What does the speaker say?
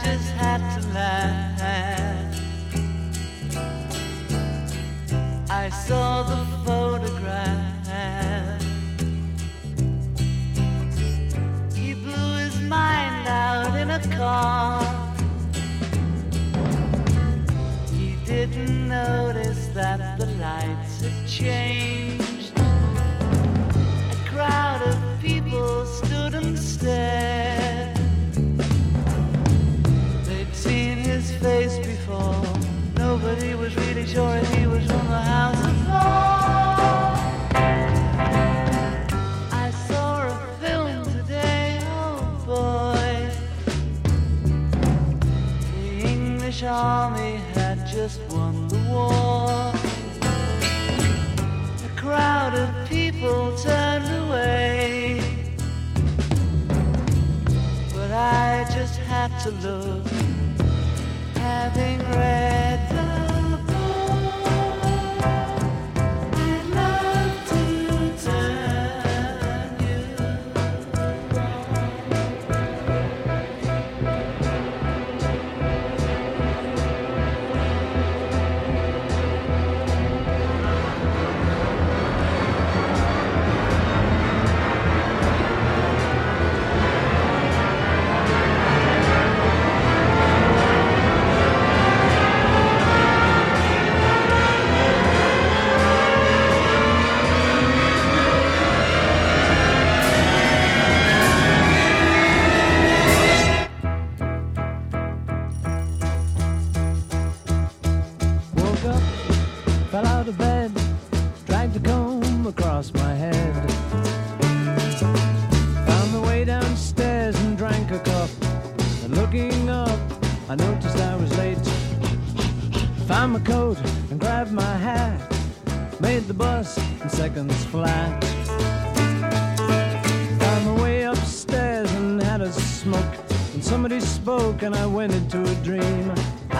just had to laugh. I saw the photograph. He blew his mind out in a car. He didn't notice that the lights had changed. A crowd of people stood and stared. They'd seen his face before. Nobody was really sure if he was from the House of Lords. I saw a film today, oh boy. The English army had just won the war. A crowd of people turned away, but I just had to look, having read the book. I'd love to turn you fell out of bed, dragged a comb across my head. Found my way downstairs and drank a cup. And looking up, I noticed I was late. Found my coat and grabbed my hat. Made the bus in seconds flat. Found my way upstairs and had a smoke. And somebody spoke and I went into a dream.